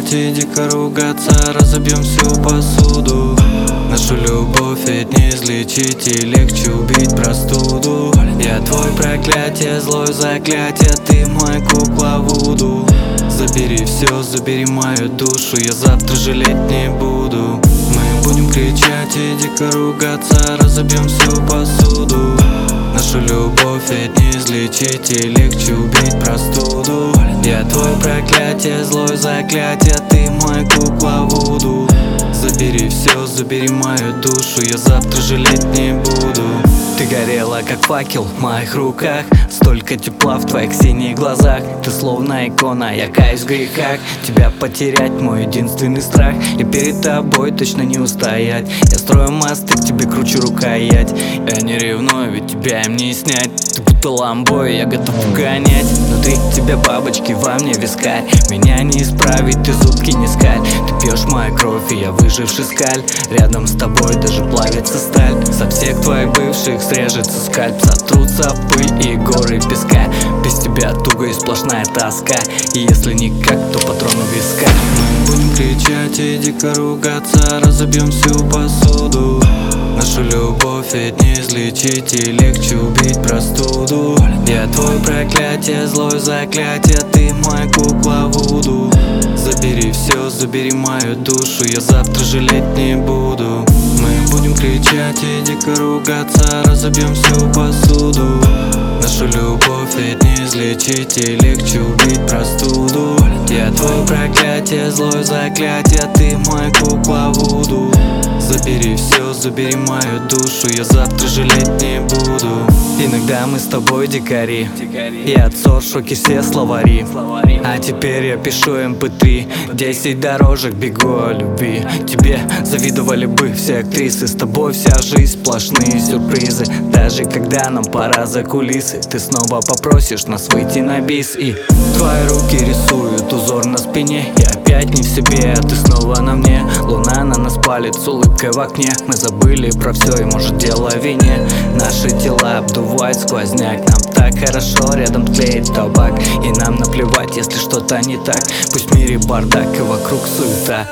кричать и дико ругаться, разобьем всю посуду. Нашу любовь ведь не излечить, и легче убить простуду. Я твой проклятие, злое заклятие, ты мой кукла Вуду. Забери все, забери мою душу, я завтра жалеть не буду. Мы будем кричать и дико ругаться, разобьем всю посуду. Нашу любовь ведь не излечить, и легче убить простуду. Я твой проклятие, злое заклятие, ты мой кукла Вуду. Забери все, забери мою душу, я завтра жалеть не буду. Ты горела как факел в моих руках, столько тепла в твоих синих глазах. Ты словно икона, я каюсь в грехах. Тебя потерять мой единственный страх, и перед тобой точно не устоять. Я строю мосты, к тебе кручу рукоять. Я не ревную, ведь тебя им не снять. Ты будто ламбой, я готов угонять. Внутри тебя бабочки, во мне вискарь. Меня не исправить, ты зубки не скаль. Ты пьешь мою кровь, и я выживший скаль. Рядом с тобой даже плавится сталь. Со всех твоих бывших срежется скальп, сотрутся пыль и горы песка. Без тебя туго и сплошная тоска, и если никак, то патрону виска. Мы будем кричать и дико ругаться, разобьем всю посуду. Нашу любовь ведь не излечить, и легче убить простуду. Я твой проклятие, злое заклятие, ты мой кукла Вуду. Забери все, забери мою душу, я завтра жалеть не буду. Мы будем кричать и дико ругаться, разобьем всю посуду. Нашу любовь ведь не излечить, и легче убить простуду. Я твой проклятие, злое заклятие, ты мой кукла Вуду. Забери все, забери мою душу, я завтра жалеть не буду. Иногда мы с тобой дикари, и от ссор в шоке все словари. А теперь я пишу MP3, 10 дорожек бегу о любви. Тебе завидовали бы все актрисы, с тобой вся жизнь сплошные сюрпризы. Даже когда нам пора за кулисы, ты снова попросишь нас выйти на бис. И твои руки рисуют узор на спине, я опять не в себе, а ты снова на мне. Луна на нас палит с улыбкой в окне. Мы забыли про все, и может дело в вине. Наши тела обдувает сквозняк. Нам так хорошо, рядом тлеет табак, и нам наплевать, если что-то не так. Пусть в мире бардак и вокруг суета.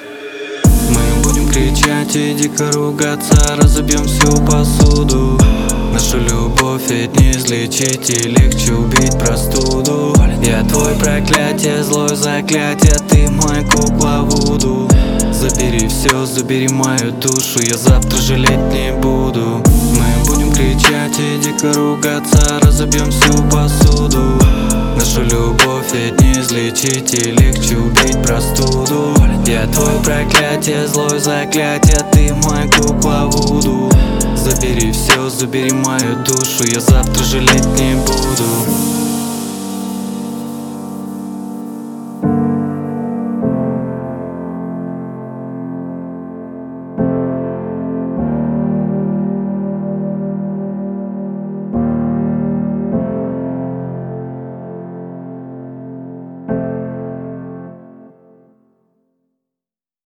Мы будем кричать и дико ругаться, разобьем всю посуду. Нашу любовь ведь не излечить, и легче убить простуду. Я твой проклятие, злое заклятие, ты мой кукла Вуду. Забери все, забери мою душу, я завтра жалеть не буду. Мы будем кричать и дико ругаться, разобьем всю посуду. Нашу любовь ведь не излечить, и легче убить простуду. Я твой проклятие, злое заклятие, ты мой кукла Вуду. Забери все, забери мою душу, я завтра жалеть не буду.